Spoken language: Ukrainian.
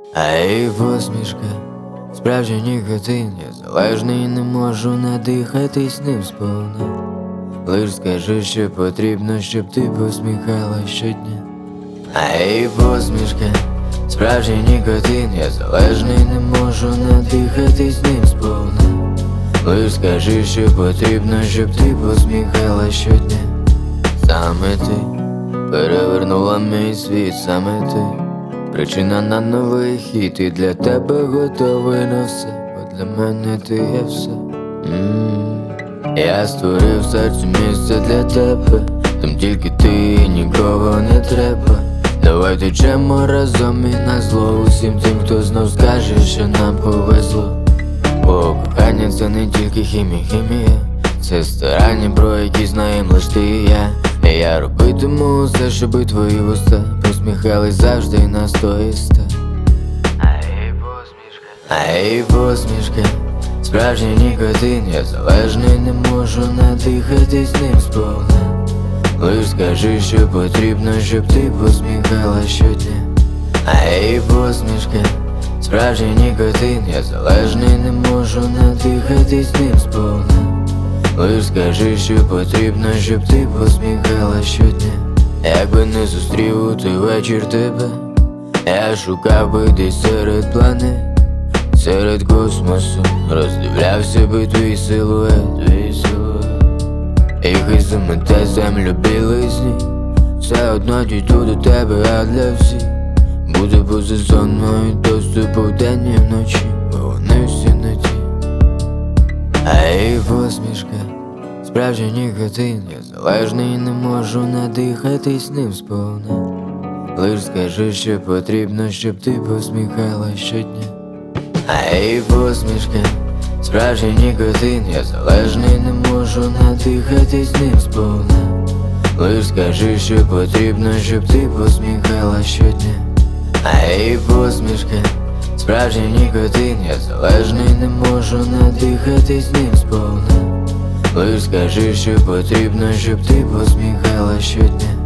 Ей, посмішка, справжній нікотин, я залежний, не можу надихатись ним сповна. Лиш скажи, що потрібно, щоб ти посміхалась щодня. Ей, посмішка, справжній нікотин, я залежний, не можу надихатись ним сповна. Лиш скажи, що потрібно, щоб ти посміхалась щодня. Саме ти перевернула мій світ, саме ти причина на новий хід, і для тебе готовий на все, бо для мене ти є все. Я створив в серці місце для тебе, там тільки ти і нікого не треба. Давай течемо разом і на зло усім тим, хто знов скаже, що нам повезло. Бо кохання це не тільки хімія, це старання, про які знаєм лиш ти і я. І я робитиму все, щоби твої вуста посміхались завжди і настоїста. Ей, посмішка, справжній нікотин, я залежний, не можу надихатись ним сповна. Лиш скажи, що потрібно, щоб ти посміхалась щодня. Ей, посмішка, справжній нікотин, я залежний, не можу надихатись ним сповна. Лиш скажи, що потрібно, щоб ти посміхалась щодня. Якби не зустрів у той вечір тебе, я шукав би десь серед планет, серед космосу, роздивлявся би твій силует, твій силует. І хай замете землю білизні, все одно дійду до тебе, а для всіх буде поза зоною доступу вдень і вночі, бо вони всі не ті. Ей, посмішка, справжній нікотин, я залежний, не можу надихатись ним сповна. Лиш скажи, що потрібно, щоб ти посміхалась щодня. Ей, посмішка, справжній нікотин, я залежний, не можу надихатись ним сповна. Лиш скажи, що потрібно, щоб ти посміхалась щодня. Ей, посмішка, справжній нікотин, я залежний, не можу надихатись ним сповна. Лиш скажи, що потрібно, щоб ти посміхалась щодня.